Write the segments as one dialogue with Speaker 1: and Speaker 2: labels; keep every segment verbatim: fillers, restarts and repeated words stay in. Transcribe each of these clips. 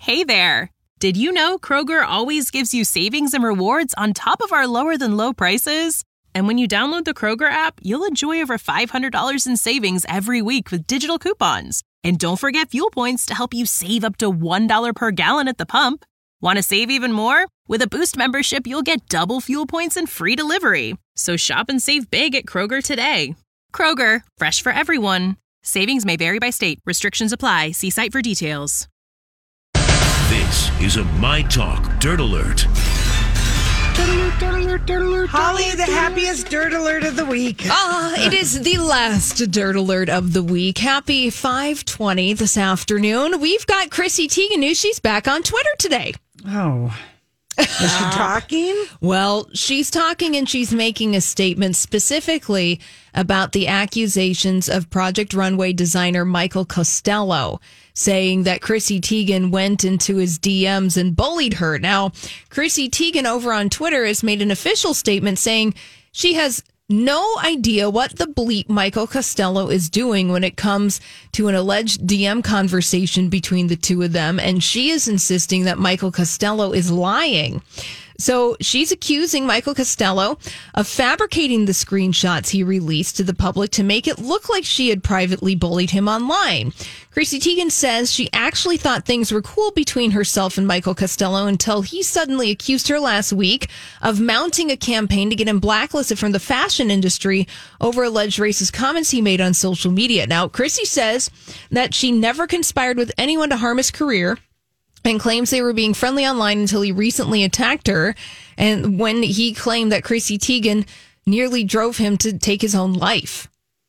Speaker 1: Hey there! Did you know Kroger always gives you savings and rewards on top of our lower-than-low prices? And when you download the Kroger app, you'll enjoy over five hundred dollars in savings every week with digital coupons. And don't forget fuel points to help you save up to one dollar per gallon at the pump. Want to save even more? With a Boost membership, you'll get double fuel points and free delivery. So shop and save big at Kroger today. Kroger, fresh for everyone. Savings may vary by state. Restrictions apply. See site for details.
Speaker 2: This is a My Talk Dirt Alert.
Speaker 3: Holly, the happiest dirt alert of the week.
Speaker 4: Ah, it is the last dirt alert of the week. Happy five twenty this afternoon. We've got Chrissy Teigen news. She's back on Twitter today.
Speaker 3: Oh. Is she talking?
Speaker 4: Well, she's talking and she's making a statement specifically about the accusations of Project Runway designer Michael Costello, saying that Chrissy Teigen went into his D Ms and bullied her. Now, Chrissy Teigen over on Twitter has made an official statement saying she has no idea what the bleep Michael Costello is doing when it comes to an alleged D M conversation between the two of them. And she is insisting that Michael Costello is lying. So she's accusing Michael Costello of fabricating the screenshots he released to the public to make it look like she had privately bullied him online. Chrissy Teigen says she actually thought things were cool between herself and Michael Costello until he suddenly accused her last week of mounting a campaign to get him blacklisted from the fashion industry over alleged racist comments he made on social media. Now, Chrissy says that she never conspired with anyone to harm his career, and claims they were being friendly online until he recently attacked her, and when he claimed that Chrissy Teigen nearly drove him to take his own life.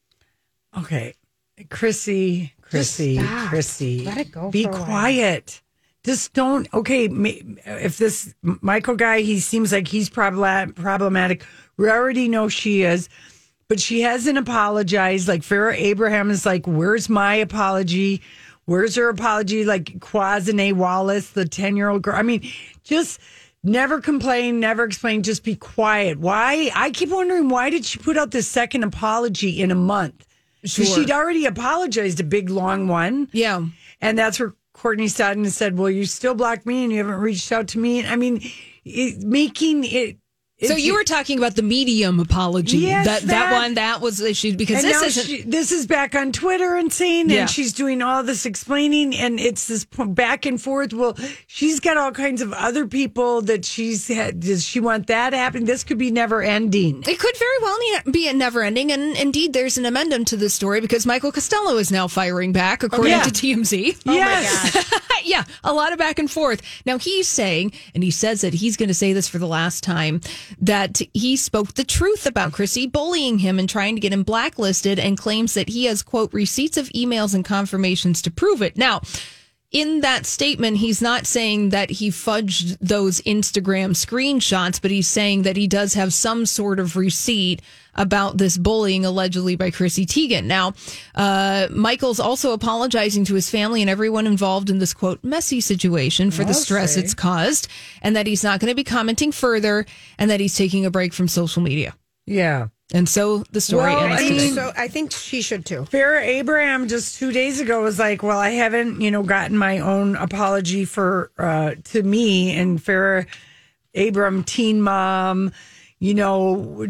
Speaker 3: Okay. Chrissy, Chrissy, Chrissy.
Speaker 5: Let it go.
Speaker 3: Be quiet. Just don't. Okay. If this Michael guy, he seems like he's problematic. We already know she is, but she hasn't apologized. Like Farrah Abraham is like, where's my apology? Where's her apology? Like Quazine Wallace, the ten-year-old girl. I mean, just never complain, never explain, just be quiet. Why? I keep wondering, why did she put out this second apology in a month?
Speaker 4: Sure.
Speaker 3: She'd already apologized, a big, long one.
Speaker 4: Yeah.
Speaker 3: And that's where Courtney Stodden said, well, you still blocked me and you haven't reached out to me. I mean, it, making it...
Speaker 4: So you were talking about the medium apology.
Speaker 3: Yes,
Speaker 4: that, that
Speaker 3: that
Speaker 4: one, that was issued because
Speaker 3: and
Speaker 4: this
Speaker 3: now
Speaker 4: isn't.
Speaker 3: She, this is back on Twitter and saying,
Speaker 4: Yeah.
Speaker 3: and she's doing all this explaining, and it's this back and forth. Well, she's got all kinds of other people that she's had. Does she want that happening? This could be never ending.
Speaker 4: It could very well ne- be a never ending. And indeed, there's an amendum to this story because Michael Costello is now firing back, according
Speaker 3: yeah.
Speaker 4: to T M Z.
Speaker 3: Oh yes.
Speaker 5: my gosh.
Speaker 4: Yeah, a lot of back and forth. Now he's saying, and he says that he's going to say this for the last time, that he spoke the truth about Chrissy bullying him and trying to get him blacklisted, and claims that he has, quote, receipts of emails and confirmations to prove it. Now, in that statement, he's not saying that he fudged those Instagram screenshots, but he's saying that he does have some sort of receipt about this bullying allegedly by Chrissy Teigen. Now, uh, Michael's also apologizing to his family and everyone involved in this, quote, messy situation for the
Speaker 3: I'll
Speaker 4: stress
Speaker 3: say.
Speaker 4: it's caused, and that he's not going to be commenting further, and that he's taking a break from social media.
Speaker 3: Yeah.
Speaker 4: And so the story
Speaker 3: Well,
Speaker 4: ends
Speaker 5: I
Speaker 4: today.
Speaker 5: think so. I think she should too.
Speaker 3: Farrah Abraham just two days ago was like, well, I haven't, you know, gotten my own apology for, uh, to me. And Farrah Abraham, teen mom, you know,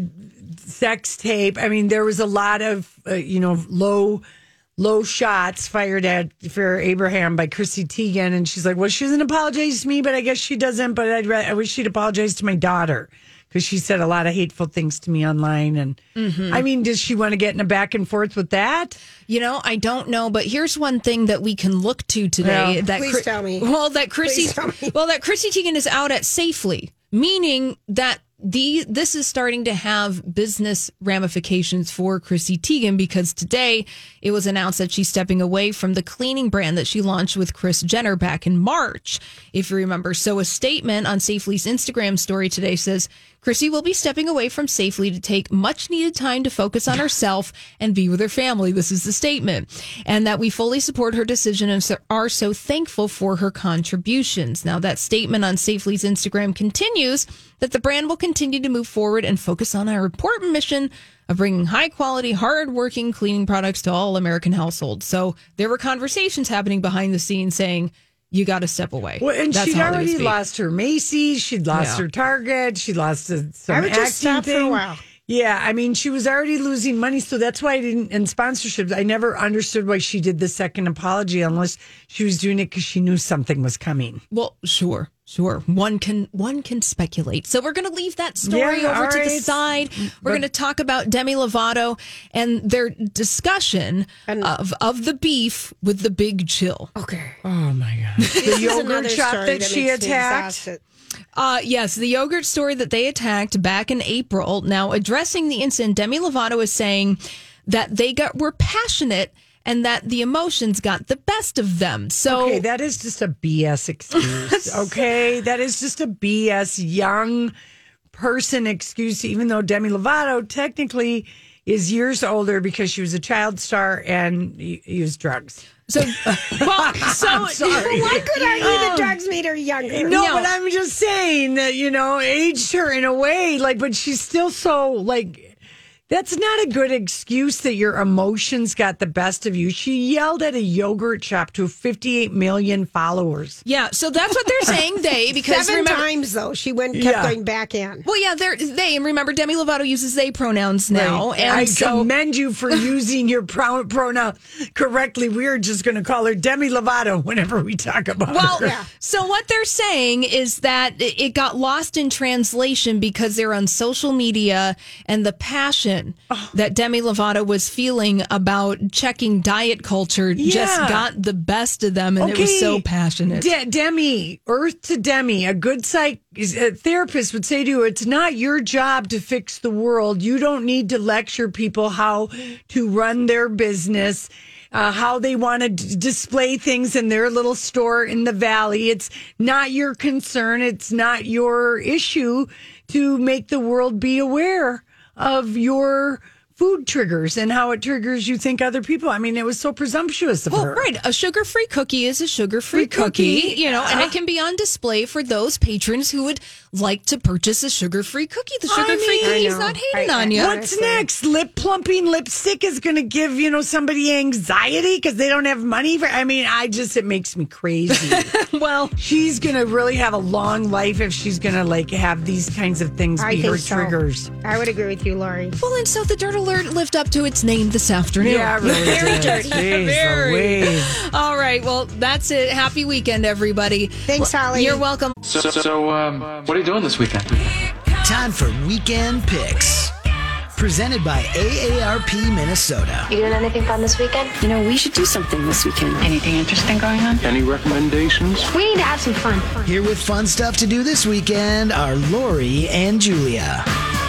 Speaker 3: sex tape. I mean, there was a lot of, uh, you know, low, low shots fired at Farrah Abraham by Chrissy Teigen. And she's like, well, she doesn't apologize to me, but I guess she doesn't. But I'd, I wish she'd apologize to my daughter, because she said a lot of hateful things to me online. And
Speaker 4: Mm-hmm.
Speaker 3: I mean, does she want to get in a back and forth with that?
Speaker 4: You know, I don't know, but here's one thing that we can look to today.
Speaker 3: Yeah.
Speaker 4: That
Speaker 5: Please tell me.
Speaker 4: Well, that Chrissy,
Speaker 5: Please tell me.
Speaker 4: well, that Chrissy Teigen is out at Safely, meaning that the this is starting to have business ramifications for Chrissy Teigen, because today it was announced that she's stepping away from the cleaning brand that she launched with Kris Jenner back in March, if you remember. So a statement on Safely's Instagram story today says, Chrissy will be stepping away from Safely to take much needed time to focus on herself and be with her family. This is the statement. And that we fully support her decision and so- are so thankful for her contributions. Now, that statement on Safely's Instagram continues that the brand will continue to move forward and focus on our important mission of bringing high quality, hard working cleaning products to all American households. So there were conversations happening behind the scenes saying, you got to step away.
Speaker 3: Well, and
Speaker 4: That's
Speaker 3: she'd
Speaker 4: Hollywood
Speaker 3: already
Speaker 4: speak.
Speaker 3: lost her Macy's. She'd lost
Speaker 4: Yeah.
Speaker 3: her Target. She lost a, some
Speaker 5: I would
Speaker 3: acting
Speaker 5: just stop for a
Speaker 3: thing.
Speaker 5: while.
Speaker 3: Yeah, I mean, she was already losing money, so that's why I didn't. In sponsorships, I never understood why she did the second apology unless she was doing it because she knew something was coming.
Speaker 4: Well, sure, sure. One can one can speculate. So we're going to leave that story
Speaker 3: Yeah,
Speaker 4: over
Speaker 3: all
Speaker 4: to the
Speaker 3: right.
Speaker 4: side. We're going to talk about Demi Lovato and their discussion of of the beef with the Big Chill.
Speaker 5: Okay.
Speaker 3: Oh my god, the
Speaker 5: This is
Speaker 3: yogurt
Speaker 5: another
Speaker 3: shop
Speaker 5: story
Speaker 3: that she
Speaker 5: makes me
Speaker 3: attacked.
Speaker 5: exhausted.
Speaker 4: Uh, yes, the yogurt store that they attacked back in April. Now, addressing the incident, Demi Lovato is saying that they got were passionate and that the emotions got the best of them. So
Speaker 3: Okay, that is just a B S excuse. Okay, that is just a B S young person excuse. Even though Demi Lovato technically is years older because she was a child star and u- used drugs.
Speaker 4: So, well, so
Speaker 3: sorry.
Speaker 5: Why could argue the drugs made her younger?
Speaker 3: No,
Speaker 4: No.
Speaker 3: but I'm just saying that, you know, aged her in a way, like, but she's still so, like, that's not a good excuse that your emotions got the best of you. She yelled at a yogurt shop to fifty-eight million followers.
Speaker 4: yeah, so that's what they're saying. They because
Speaker 5: Seven
Speaker 4: remember,
Speaker 5: times though she went kept
Speaker 3: Yeah.
Speaker 5: going back in.
Speaker 4: well, yeah, they're they and remember Demi Lovato uses they pronouns now,
Speaker 3: Right.
Speaker 4: and
Speaker 3: I
Speaker 4: so
Speaker 3: commend you for using your pro- pronoun correctly. We're just going to call her Demi Lovato whenever we talk about
Speaker 4: Well,
Speaker 3: her.
Speaker 5: Yeah.
Speaker 4: so what they're saying is that it got lost in translation because they're on social media and the passion
Speaker 3: Oh.
Speaker 4: that Demi Lovato was feeling about checking diet culture just
Speaker 3: Yeah.
Speaker 4: got the best of them, and it was so passionate.
Speaker 3: De- Demi, Earth to Demi, a good psych a therapist would say to you, it's not your job to fix the world. You don't need to lecture people how to run their business, uh, how they want to d- display things in their little store in the valley. It's not your concern. It's not your issue to make the world be aware of your food triggers and how it triggers you think other people. I mean, it was so presumptuous of
Speaker 4: Well,
Speaker 3: her.
Speaker 4: right. A sugar-free cookie is a sugar-free
Speaker 3: Free
Speaker 4: cookie,
Speaker 3: cookie.
Speaker 4: you know, and it can be on display for those patrons who would like to purchase a sugar-free cookie. The
Speaker 3: I
Speaker 4: sugar-free
Speaker 3: mean-
Speaker 4: cookie's
Speaker 5: I know.
Speaker 4: not hating
Speaker 5: I-
Speaker 4: on you.
Speaker 5: I-
Speaker 3: What's next? Lip plumping lipstick is going to give, you know, somebody anxiety because they don't have money for. I mean, I just, it makes me crazy.
Speaker 4: Well,
Speaker 3: She's going to really have a long life if she's going to like have these kinds of things
Speaker 5: I
Speaker 3: be
Speaker 5: think
Speaker 3: her
Speaker 5: so.
Speaker 3: triggers.
Speaker 5: I would agree with you, Lori.
Speaker 4: well, and so the Dirt Alert lived up to its name this afternoon.
Speaker 3: Yeah, really
Speaker 4: Very
Speaker 3: did.
Speaker 4: dirty.
Speaker 3: Jeez
Speaker 4: Very.
Speaker 3: Louise.
Speaker 4: All right. Well, that's it. Happy weekend, everybody.
Speaker 5: Thanks, Holly.
Speaker 4: You're welcome.
Speaker 6: So, so um, what are you doing this weekend?
Speaker 7: Time for Weekend Picks. Presented by A A R P Minnesota.
Speaker 8: You doing anything fun this weekend?
Speaker 9: You know, we should do something this weekend. Anything interesting going on?
Speaker 6: Any recommendations?
Speaker 8: We need to have some fun.
Speaker 7: Here with fun stuff to do this weekend are Lori and Julia.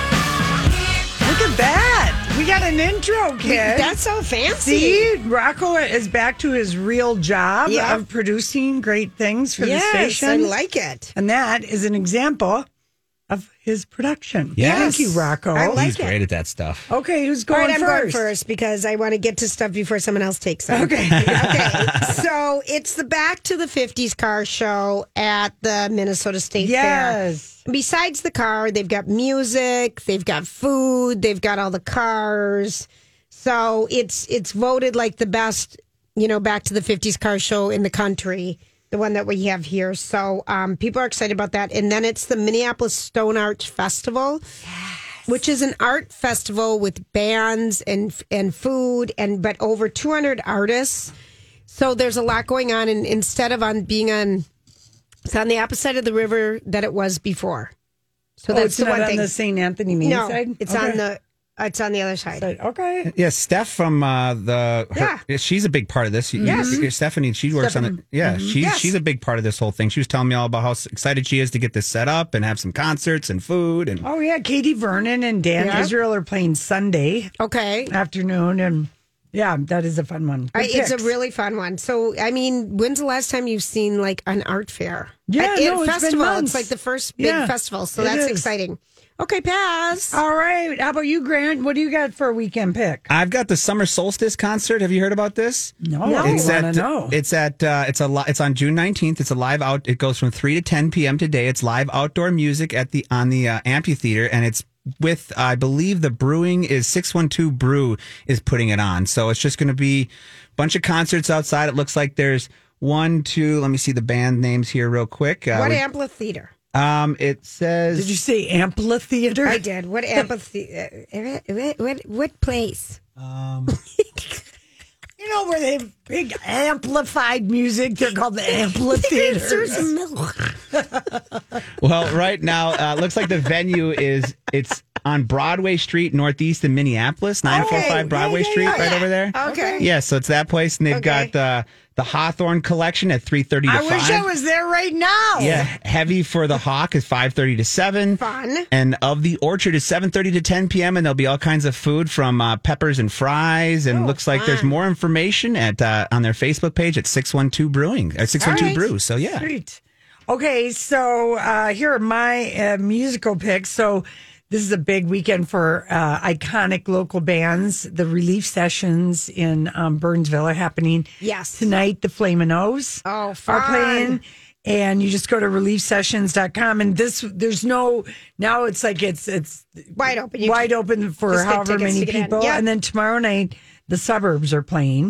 Speaker 3: Look at that. We got an intro, kid.
Speaker 5: That's so fancy.
Speaker 3: See, Rocco is back to his real job
Speaker 5: Yeah.
Speaker 3: of producing great things for
Speaker 5: Yes,
Speaker 3: the
Speaker 5: I
Speaker 3: station.
Speaker 5: like it.
Speaker 3: And that is an example of his production.
Speaker 10: Yes.
Speaker 3: Thank you, Rocco.
Speaker 5: I like
Speaker 10: He's
Speaker 5: it.
Speaker 10: great at that stuff.
Speaker 3: Okay, who's
Speaker 5: All
Speaker 3: going
Speaker 5: right, I'm
Speaker 3: first?
Speaker 5: going first because I want to get to stuff before someone else takes it.
Speaker 3: Okay.
Speaker 5: okay. So it's the Back to the fifties car show at the Minnesota State
Speaker 3: Yes.
Speaker 5: Fair. Besides the car, they've got music, they've got food, they've got all the cars. So it's it's voted like the best, you know, Back to the fifties car show in the country, the one that we have here. So um, people are excited about that. And then it's the Minneapolis Stone Art Festival, which is an art festival with bands and and food and but over two hundred artists. So there's a lot going on. And instead of on being on, it's on the opposite of the river that it was before. So
Speaker 3: Oh,
Speaker 5: that's
Speaker 3: it's
Speaker 5: the
Speaker 3: not
Speaker 5: one
Speaker 3: on
Speaker 5: thing.
Speaker 3: the Saint Anthony main
Speaker 5: no,
Speaker 3: side?
Speaker 5: it's
Speaker 3: Okay.
Speaker 5: on the it's on the other side.
Speaker 3: Okay.
Speaker 10: Yeah, Steph from uh, the her,
Speaker 5: Yeah.
Speaker 10: she's a big part of this.
Speaker 5: Yes.
Speaker 10: You- Stephanie, she works on
Speaker 3: Stephan-
Speaker 10: it. Yeah, she's
Speaker 5: Yes.
Speaker 10: she's a big part of this whole thing. She was telling me all about how excited she is to get this set up and have some concerts and food and
Speaker 3: Oh, yeah. Katie Vernon and Dan
Speaker 5: Yeah.
Speaker 3: Israel are playing Sunday
Speaker 5: Okay.
Speaker 3: afternoon. And yeah, that is a fun one.
Speaker 5: I,
Speaker 3: Good
Speaker 5: it's a
Speaker 3: picks.
Speaker 5: really fun one. So, I mean, when's the last time you've seen like an art fair?
Speaker 3: Yeah,
Speaker 5: At- at
Speaker 3: no, it's been
Speaker 5: festival.
Speaker 3: months.
Speaker 5: It's like the first big
Speaker 3: Yeah,
Speaker 5: festival. So
Speaker 3: it
Speaker 5: that's
Speaker 3: is.
Speaker 5: exciting. Okay, pass.
Speaker 3: All right. How about you, Grant? What do you got for a weekend pick?
Speaker 10: I've got the summer solstice concert. Have you heard about this?
Speaker 3: No,
Speaker 5: No.
Speaker 3: I
Speaker 10: It's
Speaker 3: want to
Speaker 10: at
Speaker 3: know.
Speaker 10: it's at uh, it's a li- it's on June nineteenth. It's a live out. It goes from three to ten p.m. today. It's live outdoor music at the on the uh, amphitheater, and it's with I believe the brewing is six one two Brew is putting it on. So it's just going to be a bunch of concerts outside. It looks like there's one, two. Let me see the band names here real quick. Uh,
Speaker 5: what
Speaker 10: we-
Speaker 5: amphitheater?
Speaker 10: Um, it says.
Speaker 3: Did you say amphitheater?
Speaker 5: I did. What amphitheater? What, what, what place?
Speaker 10: Um,
Speaker 3: you know where they have big amplified music? They're called the amphitheaters.
Speaker 10: well, right now, uh, looks like the venue is it's on Broadway Street, Northeast in Minneapolis, nine forty-five
Speaker 5: Okay.
Speaker 10: Broadway
Speaker 5: Yeah, yeah,
Speaker 10: Street,
Speaker 5: yeah.
Speaker 10: right over there.
Speaker 5: Okay.
Speaker 10: Yeah, so it's that place, and they've
Speaker 5: Okay.
Speaker 10: got uh, the Hawthorne Collection at three thirty to
Speaker 3: I
Speaker 10: five.
Speaker 3: wish I was there right now.
Speaker 10: Yeah, Heavy for the Hawk is five thirty to seven.
Speaker 5: Fun.
Speaker 10: And Of the Orchard is seven thirty to ten p.m. And there'll be all kinds of food from uh, peppers and fries. And
Speaker 5: Oh,
Speaker 10: looks like there's
Speaker 5: fun.
Speaker 10: more information at uh, on their Facebook page at six one two Brewing, uh, six one two
Speaker 5: All right.
Speaker 10: Brew. So yeah.
Speaker 3: Sweet. Okay, so uh, here are my uh, musical picks. So this is a big weekend for uh, iconic local bands. The Relief Sessions in um, Burnsville are happening
Speaker 5: Yes.
Speaker 3: tonight. The Flamin' O's
Speaker 5: Oh,
Speaker 3: are
Speaker 5: fun.
Speaker 3: playing. And you just go to relief sessions dot com, and this there's no now it's like it's it's
Speaker 5: Wide open. You
Speaker 3: wide
Speaker 5: can-
Speaker 3: open for
Speaker 5: just get
Speaker 3: however
Speaker 5: tickets
Speaker 3: many
Speaker 5: to get in.
Speaker 3: people.
Speaker 5: Yep.
Speaker 3: And then tomorrow night the Suburbs are playing.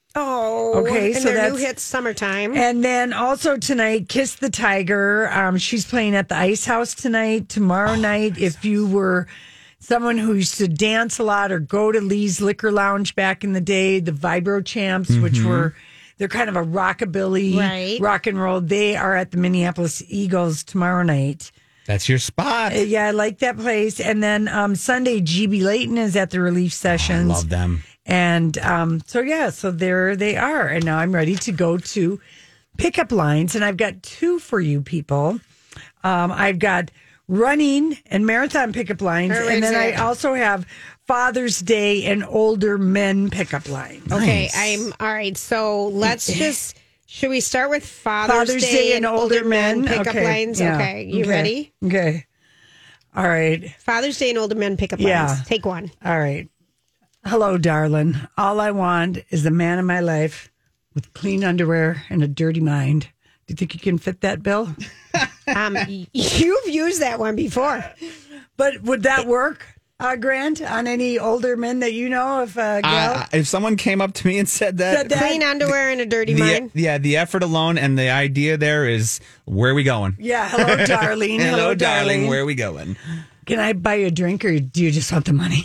Speaker 5: Oh,
Speaker 3: Okay,
Speaker 5: and
Speaker 3: so
Speaker 5: their new
Speaker 3: that's-
Speaker 5: hit "Summertime."
Speaker 3: And then also tonight, Kiss the Tiger. Um, she's playing at the Ice House tonight. Tomorrow night, if you were someone who used to dance a lot or go to Lee's Liquor Lounge back in the day, the Vibro Champs, which were they're kind of a rockabilly,
Speaker 5: Right.
Speaker 3: rock and roll. They are at the Minneapolis Eagles tomorrow night.
Speaker 10: That's your spot.
Speaker 3: Uh, Yeah, I like that place. And then um, Sunday, G B Layton is at the Relief Sessions.
Speaker 10: Love them.
Speaker 3: And um, so, yeah, so there they are. And now I'm ready to go to pickup lines. And I've got two for you people. Um, I've got running and marathon pickup lines.
Speaker 5: Where
Speaker 3: and
Speaker 5: is
Speaker 3: then I
Speaker 5: it?
Speaker 3: also have Father's Day and older men pickup lines.
Speaker 5: Okay,
Speaker 10: Nice.
Speaker 5: I'm all right. So let's just. Should we start with Father's,
Speaker 3: Father's Day and older men
Speaker 5: pickup
Speaker 3: okay.
Speaker 5: lines?
Speaker 3: Yeah.
Speaker 5: Okay, you
Speaker 3: Okay.
Speaker 5: ready?
Speaker 3: Okay. All right.
Speaker 5: Father's Day and older men pickup
Speaker 3: Yeah.
Speaker 5: lines. Take one.
Speaker 3: All right. Hello, darling. All I want is the man of my life with clean underwear and a dirty mind. Do you think you can fit that bill?
Speaker 5: Um, y- you've used that one before.
Speaker 3: But would that work, uh, Grant, on any older men that you know? If a girl
Speaker 10: Uh, if someone came up to me and said that,
Speaker 3: Said that-
Speaker 5: Clean underwear and a dirty
Speaker 10: the,
Speaker 5: mind.
Speaker 10: yeah, the effort alone and the idea there is where are we going?
Speaker 3: yeah, hello, darling.
Speaker 10: Hello, darling. Where are we going?
Speaker 3: Can I buy you a drink, or do you just want the money?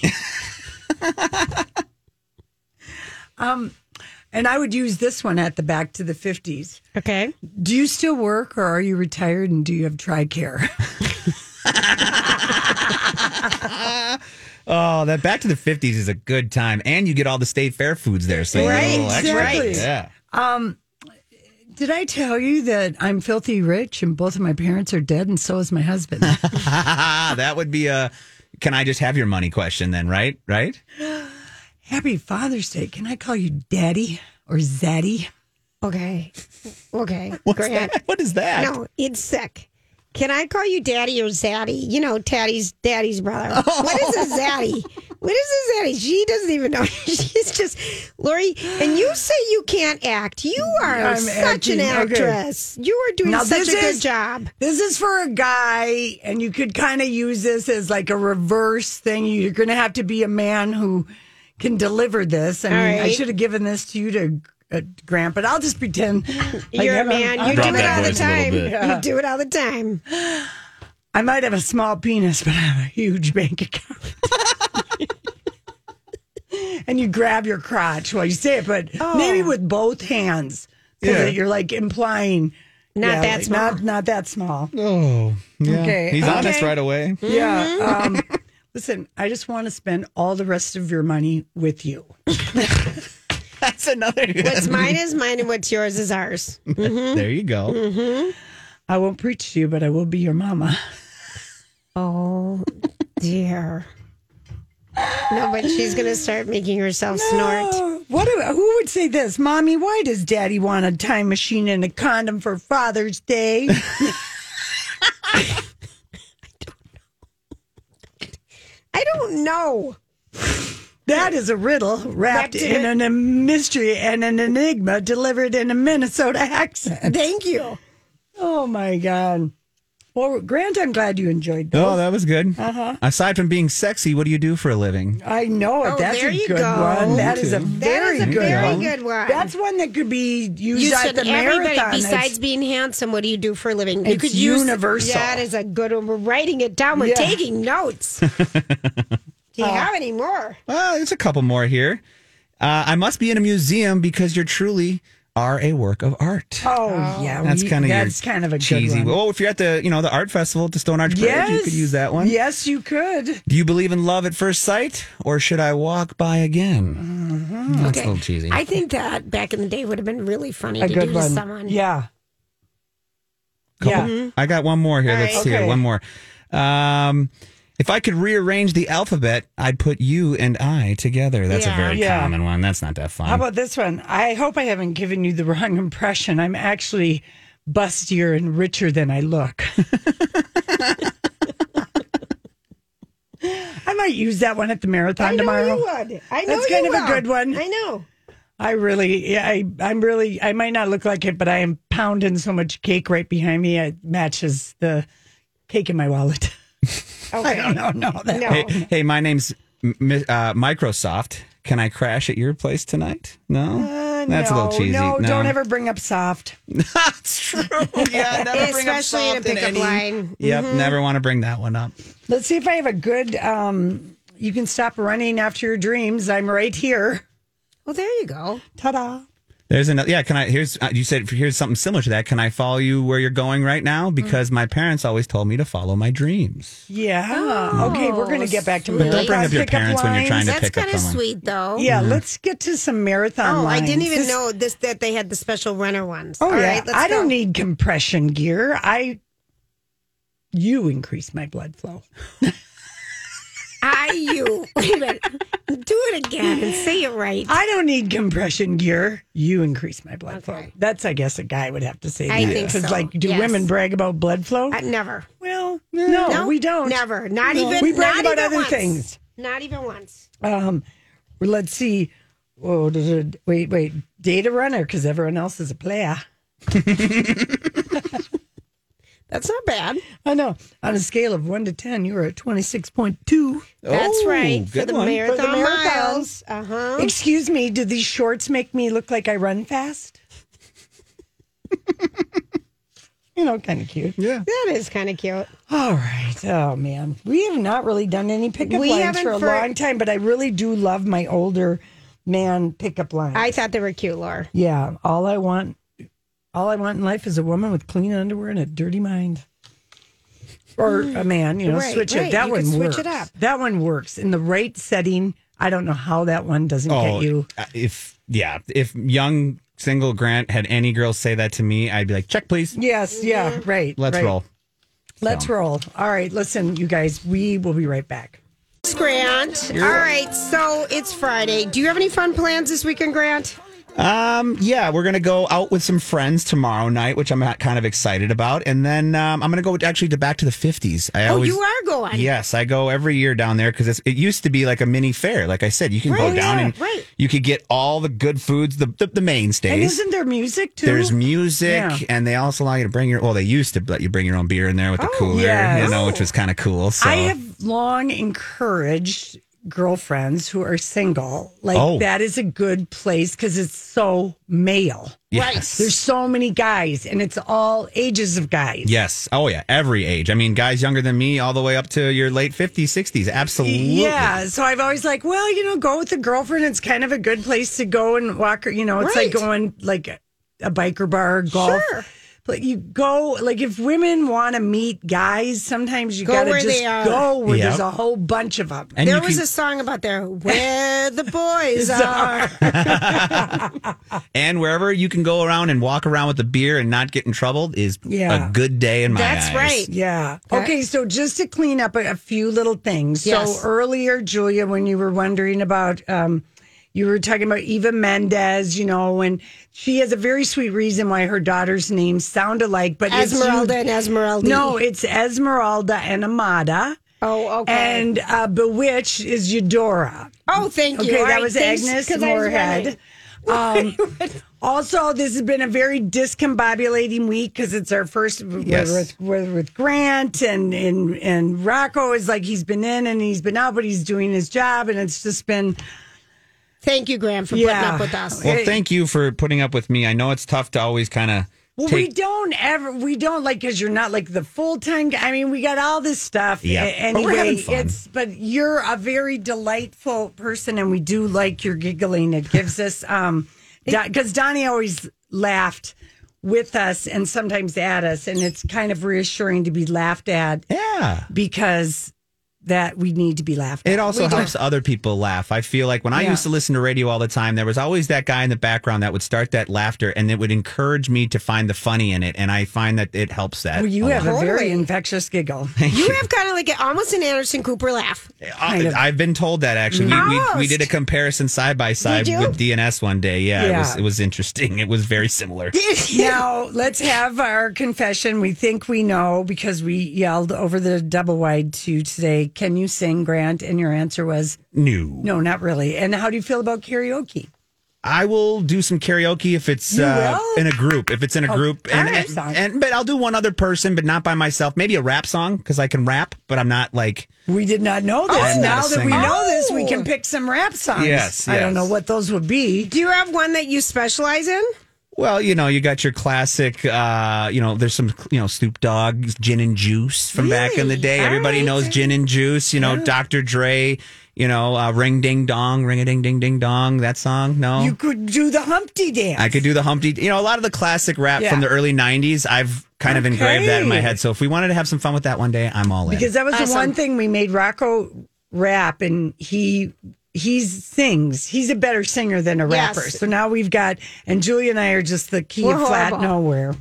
Speaker 3: um, and I would use this one at the back to the fifties.
Speaker 5: Okay.
Speaker 3: Do you still work, or are you retired, and do you have TRICARE?
Speaker 10: Oh, that Back to the fifties is a good time. And you get all the state fair foods there. So you get a
Speaker 5: Right,
Speaker 10: little extra.
Speaker 3: exactly.
Speaker 10: Yeah.
Speaker 3: Did I tell you that I'm filthy rich and both of my parents are dead, and so is my husband?
Speaker 10: Ah, that would be a can I just have your money question then, right? Right?
Speaker 3: Happy Father's Day. Can I call you Daddy or Zaddy?
Speaker 5: Okay. Okay.
Speaker 10: What's
Speaker 5: Grant.
Speaker 10: that? What is that?
Speaker 5: No, it's sick. Can I call you Daddy or Zaddy? You know, Daddy's Daddy's brother. What is a Zaddy? What is a Zaddy? She doesn't even know. She's just Lori. And you say you can't act. You are
Speaker 3: I'm
Speaker 5: such an
Speaker 3: acting. Okay.
Speaker 5: actress. You are doing
Speaker 3: Now,
Speaker 5: such a
Speaker 3: this
Speaker 5: good
Speaker 3: is-
Speaker 5: job.
Speaker 3: This is for a guy, and you could kind of use this as like a reverse thing. You're going to have to be a man who can deliver this. I mean,
Speaker 5: All
Speaker 3: I
Speaker 5: right.
Speaker 3: should have given this to you to uh, Grant, but I'll just pretend. like
Speaker 5: You're a
Speaker 3: I'm-
Speaker 5: man.
Speaker 3: I'm-
Speaker 5: You
Speaker 10: Drop
Speaker 5: do it
Speaker 10: that
Speaker 5: all the
Speaker 10: voice a little
Speaker 5: time.
Speaker 10: bit.
Speaker 5: You do it all the time.
Speaker 3: I might have a small penis, but I have a huge bank account. And you grab your crotch while you say it, but maybe with both hands, so
Speaker 10: Yeah.
Speaker 3: that you're like implying
Speaker 5: Not
Speaker 3: yeah,
Speaker 5: that
Speaker 3: like,
Speaker 5: small.
Speaker 3: Not not that small.
Speaker 10: Oh, yeah.
Speaker 3: Okay.
Speaker 10: He's
Speaker 3: Okay.
Speaker 10: honest right away.
Speaker 3: Yeah. Um, listen, I just want to spend all the rest of your money with you.
Speaker 10: That's another.
Speaker 5: What's mine is mine, and what's yours is ours.
Speaker 10: There you go.
Speaker 3: I won't preach to you, but I will be your mama.
Speaker 5: Oh dear. No, but she's gonna start making herself snort.
Speaker 3: Oh, what? do- Who would say this, Mommy? Why does Daddy want a time machine and a condom for Father's Day?
Speaker 5: I don't know.
Speaker 3: That is a riddle wrapped
Speaker 5: Wrapped in
Speaker 3: in
Speaker 5: it.
Speaker 3: a mystery and an enigma delivered in a Minnesota accent.
Speaker 5: Thank you.
Speaker 3: Oh my God. Well, Grant, I'm glad you enjoyed those.
Speaker 10: Oh, that was good.
Speaker 3: Uh-huh.
Speaker 10: Aside from being sexy, what do you do for a living?
Speaker 3: I know it.
Speaker 5: Oh,
Speaker 3: That's
Speaker 5: there
Speaker 3: a
Speaker 5: you
Speaker 3: good
Speaker 5: go.
Speaker 3: one. That
Speaker 10: Me
Speaker 3: is a
Speaker 10: too.
Speaker 3: very
Speaker 5: that is a
Speaker 3: good
Speaker 5: very
Speaker 3: one.
Speaker 5: good one.
Speaker 3: That's one that could be used
Speaker 5: You
Speaker 3: at
Speaker 5: said
Speaker 3: the
Speaker 5: everybody,
Speaker 3: marathon.
Speaker 5: besides
Speaker 3: It's-
Speaker 5: being handsome, what do you do for a living? You
Speaker 3: It's
Speaker 5: could use
Speaker 3: universal.
Speaker 5: That is a good one. We're writing it down. We're
Speaker 3: Yeah.
Speaker 5: taking notes. Do you have any more?
Speaker 10: Well, there's a couple more here. Uh, I must be in a museum because you're truly are a work of art.
Speaker 3: Oh, yeah.
Speaker 10: That's
Speaker 3: we-
Speaker 10: kind of
Speaker 3: that's kind of a
Speaker 10: cheesy.
Speaker 3: good one.
Speaker 10: Oh, if you're at the you know the art festival at the Stone Arch Bridge,
Speaker 3: Yes.
Speaker 10: you could use that one.
Speaker 3: Yes, you could.
Speaker 10: Do you believe in love at first sight, or should I walk by again?
Speaker 3: Mm-hmm.
Speaker 10: That's a little cheesy.
Speaker 5: I think that back in the day would have been really funny
Speaker 3: A
Speaker 5: to
Speaker 3: good
Speaker 5: do
Speaker 3: one.
Speaker 5: to someone.
Speaker 3: Yeah.
Speaker 10: Couple-
Speaker 3: Yeah.
Speaker 10: I got one more here.
Speaker 5: All
Speaker 10: Let's
Speaker 5: right.
Speaker 10: see here.
Speaker 3: Okay.
Speaker 10: One more. Um, if I could rearrange the alphabet, I'd put you and I together. That's
Speaker 5: Yeah.
Speaker 10: a very
Speaker 3: Yeah.
Speaker 10: common one. That's not that fun.
Speaker 3: How about this one? I hope I haven't given you the wrong impression. I'm actually bustier and richer than I look. I might use that one at the marathon
Speaker 5: I know
Speaker 3: tomorrow.
Speaker 5: you would. I know
Speaker 3: That's
Speaker 5: you
Speaker 3: kind of a
Speaker 5: will.
Speaker 3: good one.
Speaker 5: I know.
Speaker 3: I really, yeah, I, I'm really, I might not look like it, but I am pounding so much cake right behind me. It matches the cake in my wallet. I don't know. No, that,
Speaker 5: No.
Speaker 10: Hey, hey, my name's M- uh, Microsoft. Can I crash at your place tonight? No,
Speaker 3: Uh,
Speaker 10: that's
Speaker 3: no,
Speaker 10: a little cheesy.
Speaker 3: No, don't ever bring up soft.
Speaker 10: That's true. Yeah, never bring up
Speaker 5: Especially in a
Speaker 10: soft in
Speaker 5: pickup
Speaker 10: any-
Speaker 5: line.
Speaker 10: Yep,
Speaker 3: Mm-hmm.
Speaker 10: never want to bring that one up.
Speaker 3: Let's see if I have a good. Um, you can stop running after your dreams. I'm right here.
Speaker 5: Well, there you go.
Speaker 3: Ta-da!
Speaker 10: There's another. Yeah, can I? Here's uh, you said here's something similar to that. Can I follow you where you're going right now? Because my parents always told me to follow my dreams.
Speaker 3: Yeah. okay, we're gonna get back to
Speaker 5: sweet.
Speaker 10: But don't bring
Speaker 3: marathon
Speaker 10: up your
Speaker 3: pickup
Speaker 10: parents when you're trying to
Speaker 5: That's
Speaker 10: pick up
Speaker 5: kind of
Speaker 10: someone.
Speaker 5: sweet, though.
Speaker 3: Yeah, let's get to some marathon.
Speaker 5: Oh, I
Speaker 3: lines.
Speaker 5: didn't even
Speaker 3: This-
Speaker 5: know this that they had the special runner ones.
Speaker 3: Oh
Speaker 5: All
Speaker 3: yeah,
Speaker 5: right, let's
Speaker 3: I don't
Speaker 5: go.
Speaker 3: need compression gear. I. You increase my blood flow.
Speaker 5: I you. Wait a minute. Do it again and say it right.
Speaker 3: I don't need compression gear. You increase my blood flow. That's, I guess, a guy would have to say that.
Speaker 5: I think
Speaker 3: Because,
Speaker 5: so,
Speaker 3: like, do
Speaker 5: yes.
Speaker 3: women brag about blood flow?
Speaker 5: Uh, never.
Speaker 3: well, no,
Speaker 5: No,
Speaker 3: we don't.
Speaker 5: Never. Not
Speaker 3: No.
Speaker 5: even.
Speaker 3: We brag
Speaker 5: not
Speaker 3: about
Speaker 5: even
Speaker 3: other
Speaker 5: once.
Speaker 3: things.
Speaker 5: Not even once.
Speaker 3: Um, well, let's see. Oh, does it, wait, wait. Data runner, because everyone else is a player.
Speaker 5: That's not bad.
Speaker 3: I know. On a scale of one to ten, you were at twenty-six point two.
Speaker 5: That's
Speaker 10: Oh,
Speaker 5: right. For
Speaker 10: good
Speaker 5: the
Speaker 10: one.
Speaker 5: marathon,
Speaker 3: For the marathon.
Speaker 5: miles. Uh huh.
Speaker 3: Excuse me, do these shorts make me look like I run fast? You know, kind of cute.
Speaker 10: Yeah.
Speaker 5: That is kind of cute.
Speaker 3: All right. Oh, man. We have not really done any pickup
Speaker 5: We
Speaker 3: lines
Speaker 5: haven't
Speaker 3: for a
Speaker 5: for-
Speaker 3: long time, but I really do love my older man pickup lines.
Speaker 5: I thought they were cute, Laura.
Speaker 3: Yeah. All I want, all I want in life is a woman with clean underwear and a dirty mind. Or a man, you know,
Speaker 5: Right,
Speaker 3: switch
Speaker 5: right.
Speaker 3: it. That
Speaker 5: You
Speaker 3: one
Speaker 5: could switch
Speaker 3: works.
Speaker 5: it up.
Speaker 3: That one works in the right setting. I don't know how that one doesn't
Speaker 10: Oh,
Speaker 3: get you.
Speaker 10: uh, if yeah, if young single Grant had any girls say that to me, I'd be like, check, please.
Speaker 3: Yes. Yeah. Right.
Speaker 10: Let's
Speaker 3: right.
Speaker 10: roll.
Speaker 3: Let's
Speaker 10: So.
Speaker 3: roll. All right. Listen, you guys, we will be right back.
Speaker 5: Thanks, Grant. All right, so it's Friday. Do you have any fun plans this weekend, Grant?
Speaker 10: Um, yeah, we're gonna go out with some friends tomorrow night, which I'm kind of excited about, and then um, I'm gonna go actually to back to the fifties. I
Speaker 5: Oh,
Speaker 10: always,
Speaker 5: you are going.
Speaker 10: Yes, I go every year down there because it used to be like a mini fair. Like I said, you can go
Speaker 5: Right,
Speaker 10: down
Speaker 5: yeah,
Speaker 10: and
Speaker 5: right.
Speaker 10: you could get all the good foods, the the, the
Speaker 3: And
Speaker 10: mainstays.
Speaker 3: isn't there music too?
Speaker 10: There's music,
Speaker 3: Yeah.
Speaker 10: and they also allow you to bring your. Well, they used to let you bring your own beer in there with the
Speaker 5: Oh,
Speaker 10: cooler,
Speaker 3: yes.
Speaker 10: you know, which was kind of cool. So
Speaker 3: I have long encouraged girlfriends who are single. Like
Speaker 10: Oh.
Speaker 3: that is a good place because it's so male.
Speaker 10: yes,
Speaker 3: There's so many guys, and it's all ages of guys.
Speaker 10: yes, oh yeah, every age. I mean, guys younger than me, all the way up to your late fifties, sixties. Absolutely,
Speaker 3: Yeah, so I've always like, well, you know, go with a girlfriend. It's kind of a good place to go and walk. You know, it's like
Speaker 5: Right.
Speaker 3: going like a, a biker bar, golf.
Speaker 5: Sure.
Speaker 3: But you go like if women want to meet guys, sometimes you
Speaker 5: Go
Speaker 3: got to
Speaker 5: where
Speaker 3: just
Speaker 5: they are.
Speaker 3: go where
Speaker 10: Yep.
Speaker 3: there's a whole bunch of them.
Speaker 10: And
Speaker 5: there
Speaker 10: you
Speaker 5: was
Speaker 10: can-
Speaker 5: a song about there where the boys are.
Speaker 10: And wherever you can go around and walk around with a beer and not get in trouble is
Speaker 3: Yeah.
Speaker 10: a good day in my
Speaker 5: That's
Speaker 10: eyes.
Speaker 5: right.
Speaker 3: Yeah.
Speaker 5: That-
Speaker 3: Okay, so just to clean up a, a few little things.
Speaker 5: Yes.
Speaker 3: So earlier, Julia, when you were wondering about, um, you were talking about Eva Mendes, you know, and she has a very sweet reason why her daughter's names sound alike, but it's
Speaker 5: Esmeralda
Speaker 3: you-
Speaker 5: and Esmeralda.
Speaker 3: No, it's Esmeralda and Amada.
Speaker 5: Oh, okay.
Speaker 3: And uh, Bewitched is Eudora.
Speaker 5: oh, thank you.
Speaker 3: Okay,
Speaker 5: All
Speaker 3: that
Speaker 5: right,
Speaker 3: was
Speaker 5: thanks,
Speaker 3: Agnes
Speaker 5: 'cause I was
Speaker 3: Moorehead.
Speaker 5: wondering.
Speaker 3: Um, also, this has been a very discombobulating week because it's our first
Speaker 10: Yes.
Speaker 3: with, with with Grant and, and and Rocco is like he's been in and he's been out, but he's doing his job, and it's just been.
Speaker 5: Thank you, Graham, for
Speaker 3: Yeah.
Speaker 5: putting up with us.
Speaker 10: Well, thank you for putting up with me. I know it's tough to always kind of.
Speaker 3: Well, we don't ever, we don't like, because you're not like the full time guy. I mean, we got all this stuff.
Speaker 10: Yeah.
Speaker 3: A-
Speaker 10: But we're
Speaker 3: Anyway,
Speaker 10: having fun.
Speaker 3: it's, but you're a very delightful person, and we do like your giggling. It gives us, um, because Donnie always laughed with us and sometimes at us, and it's kind of reassuring to be laughed at.
Speaker 10: Yeah.
Speaker 3: Because that we need to be laughed at.
Speaker 10: It also
Speaker 3: We do.
Speaker 10: helps other people laugh. I feel like when I
Speaker 3: Yeah.
Speaker 10: used to listen to radio all the time, there was always that guy in the background that would start that laughter, and it would encourage me to find the funny in it. And I find that it helps that.
Speaker 3: Well, you
Speaker 10: a
Speaker 3: have
Speaker 10: lot.
Speaker 3: a very
Speaker 5: Totally.
Speaker 3: infectious giggle.
Speaker 5: You have kind of like a, almost an Anderson Cooper laugh.
Speaker 3: Kind of.
Speaker 10: I, I've been told that actually. We, we, we
Speaker 5: Almost.
Speaker 10: did a comparison side by side
Speaker 5: Did you?
Speaker 10: with D N S one day. Yeah,
Speaker 3: Yeah.
Speaker 10: It, was, it was interesting. It was very similar.
Speaker 3: Now, let's have our confession. We think we know because we yelled over the double wide to today, can you sing, Grant? And your answer was
Speaker 10: No.
Speaker 3: no, not really. And how do you feel about karaoke?
Speaker 10: I will do some karaoke if it's
Speaker 3: You
Speaker 10: uh,
Speaker 3: will?
Speaker 10: in a group. If it's in a
Speaker 3: Oh,
Speaker 10: group,
Speaker 3: all
Speaker 10: and,
Speaker 3: right,
Speaker 10: and,
Speaker 3: song.
Speaker 10: and but I'll do one other person, but not by myself. Maybe a rap song because I can rap, but I'm not like.
Speaker 3: We did not know this.
Speaker 10: I'm not
Speaker 3: now
Speaker 10: a
Speaker 3: that we
Speaker 10: singer.
Speaker 3: know this, we
Speaker 5: Oh.
Speaker 3: can pick some rap songs.
Speaker 10: Yes,
Speaker 3: I don't
Speaker 10: yes.
Speaker 3: know what those would be.
Speaker 5: Do you have one that you specialize in?
Speaker 10: Well, you know, you got your classic. Uh, you know, there's some, you know, Snoop Dogg, Gin and Juice from back in the day.
Speaker 5: All
Speaker 10: Everybody
Speaker 5: right.
Speaker 10: knows Gin and Juice. You know, Doctor Dre. You know, uh, Ring Ding Dong, Ring a Ding Ding Ding Dong. That song, no.
Speaker 3: You could do the Humpty Dance.
Speaker 10: I could do the Humpty. You know, a lot of the classic rap
Speaker 3: Yeah.
Speaker 10: from the early nineties. I've kind of engraved that in my
Speaker 3: Okay.
Speaker 10: head. So if we wanted to have some fun with that one day, I'm all in.
Speaker 3: Because that was the
Speaker 5: Awesome.
Speaker 3: one thing we made Rocco rap, and he he sings. He's a better singer than a
Speaker 5: Yes.
Speaker 3: rapper. So now we've got, and Julia and I are just the key
Speaker 5: We're
Speaker 3: of flat
Speaker 5: horrible.
Speaker 3: nowhere.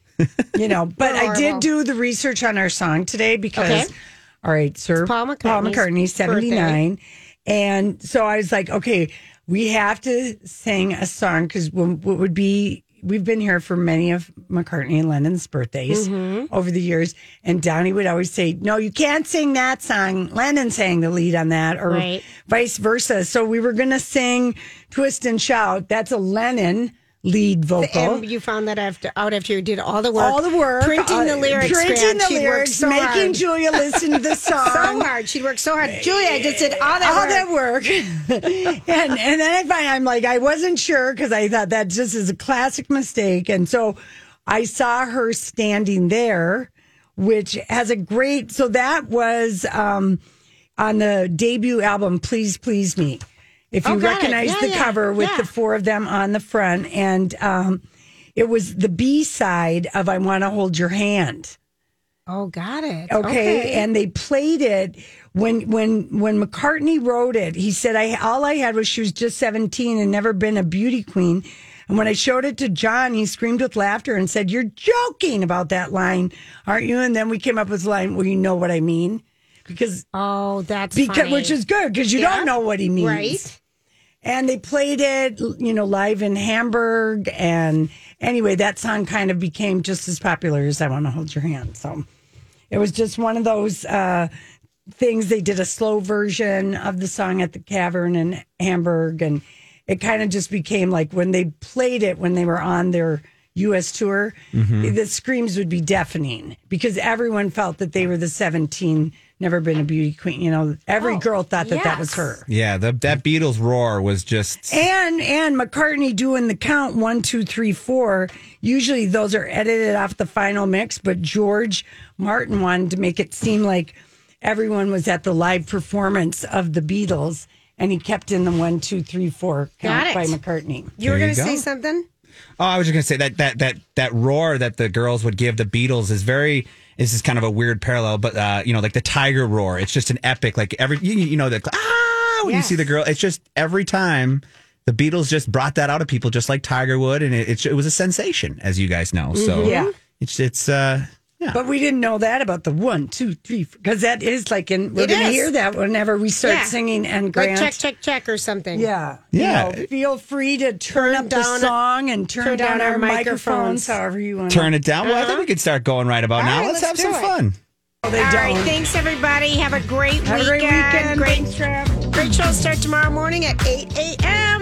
Speaker 3: You know, but
Speaker 5: We're
Speaker 3: I did
Speaker 5: horrible.
Speaker 3: do the research on our song today because,
Speaker 5: Okay.
Speaker 3: all right, sir,
Speaker 5: It's Paul McCartney's
Speaker 3: Paul McCartney, seventy-nine. And so I was like, okay, we have to sing a song because what would be, we've been here for many of McCartney and Lennon's birthdays
Speaker 5: Mm-hmm.
Speaker 3: over the years. And Downey would always say, no, you can't sing that song. Lennon sang the lead on that, or
Speaker 5: Right.
Speaker 3: vice versa. So we were going to sing Twist and Shout. That's a Lennon lead vocal.
Speaker 5: And you found that after, out after you did all the work.
Speaker 3: All the work.
Speaker 5: Printing the
Speaker 3: uh,
Speaker 5: lyrics.
Speaker 3: Printing
Speaker 5: Grant.
Speaker 3: the
Speaker 5: She'd worked
Speaker 3: lyrics,
Speaker 5: so
Speaker 3: making
Speaker 5: hard.
Speaker 3: Julia listen to the song.
Speaker 5: So hard. She worked so hard. Julia, I just did all that
Speaker 3: all
Speaker 5: work.
Speaker 3: that work. and and then I find I'm like, I wasn't sure because I thought that just is a classic mistake. And so I saw her standing there, which has a great, so that was um, on the debut album, Please Please Me. If you
Speaker 5: Oh, got it.
Speaker 3: recognize
Speaker 5: Yeah,
Speaker 3: the
Speaker 5: yeah,
Speaker 3: cover with
Speaker 5: yeah.
Speaker 3: the four of them on the front. And um, it was the B side of I Want to Hold Your Hand.
Speaker 5: Oh, got it.
Speaker 3: Okay. And they played it when when when McCartney wrote it. He said, I all I had was she was just seventeen and never been a beauty queen. And when I showed it to John, he screamed with laughter and said, you're joking about that line, aren't you? And then we came up with the line, well, you know what I mean? Because
Speaker 5: Oh, that's
Speaker 3: because
Speaker 5: funny.
Speaker 3: which is good because you
Speaker 5: Yeah.
Speaker 3: don't know what he means.
Speaker 5: Right.
Speaker 3: And they played it, you know, live in Hamburg. And anyway, that song kind of became just as popular as I Want to Hold Your Hand. So it was just one of those uh, things. They did a slow version of the song at the Cavern in Hamburg. And it kind of just became like when they played it, when they were on their U S tour, the screams would be deafening because everyone felt that they were the seventeen, never been a beauty queen. You know, every
Speaker 5: Oh,
Speaker 3: girl thought that that was
Speaker 5: yes.
Speaker 3: her.
Speaker 10: Yeah, the, that Beatles roar was just.
Speaker 3: And and McCartney doing the count one, two, three, four. Usually those are edited off the final mix, but George Martin wanted to make it seem like everyone was at the live performance of the Beatles, and he kept in the one, two, three, four count
Speaker 5: Got it.
Speaker 3: by McCartney.
Speaker 5: You were
Speaker 10: There
Speaker 5: going
Speaker 10: you
Speaker 5: to say
Speaker 10: go.
Speaker 5: something?
Speaker 10: Oh, I was just gonna say that that that that roar that the girls would give the Beatles is very. This is kind of a weird parallel, but uh, you know, like the tiger roar. It's just an epic. Like every you, you know the ah when
Speaker 5: Yes.
Speaker 10: you see the girl. It's just every time the Beatles just brought that out of people, just like Tiger would, and it it, it was a sensation, as you guys know. So
Speaker 3: Yeah.
Speaker 10: it's it's uh yeah.
Speaker 3: But we didn't know that about the one, two, three, because that is like, in, we're
Speaker 5: It
Speaker 3: going to
Speaker 5: is.
Speaker 3: hear that whenever we start
Speaker 5: Yeah.
Speaker 3: singing. And
Speaker 5: Like
Speaker 3: Grant,
Speaker 5: check, check, check or something.
Speaker 3: yeah,
Speaker 10: Yeah.
Speaker 3: You know, feel free to turn,
Speaker 5: Turn
Speaker 3: up the
Speaker 5: down-
Speaker 3: song and turn,
Speaker 5: turn
Speaker 3: down,
Speaker 5: down
Speaker 3: our
Speaker 5: our
Speaker 3: microphones,
Speaker 5: microphones.
Speaker 3: however you want.
Speaker 10: Turn it down. Well, I think we could start going right about
Speaker 5: All
Speaker 10: now.
Speaker 5: right,
Speaker 10: let's,
Speaker 5: let's
Speaker 10: have
Speaker 5: do
Speaker 10: some
Speaker 5: it.
Speaker 10: fun.
Speaker 3: They
Speaker 5: All
Speaker 3: don't.
Speaker 5: right, thanks everybody. Have a great
Speaker 3: Have a
Speaker 5: weekend.
Speaker 3: great weekend.
Speaker 5: Great,
Speaker 3: Thanks, Trav.
Speaker 5: great show start tomorrow morning at eight a.m.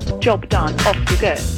Speaker 11: Job done. Off you go.